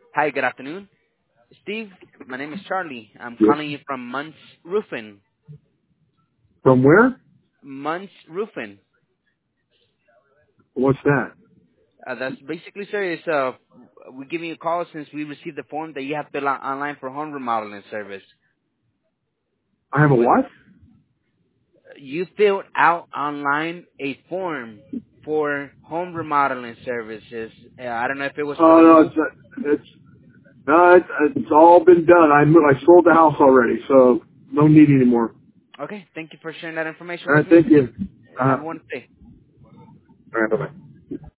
Hi, good afternoon. Steve, my name is Charlie. I'm Yes. calling you from Munts Roofing. From where? Munts Roofing. What's that? That's basically, sir, we're giving you a call since we received the form that you have filled out online for home remodeling service. I have a With what? You filled out online a form for home remodeling services. I don't know if it was for Oh the no, roof. it's all been done. I sold the house already, so no need anymore. Okay, thank you for sharing that information All with right, me. thank you. Have a wonderful day. All right, bye bye.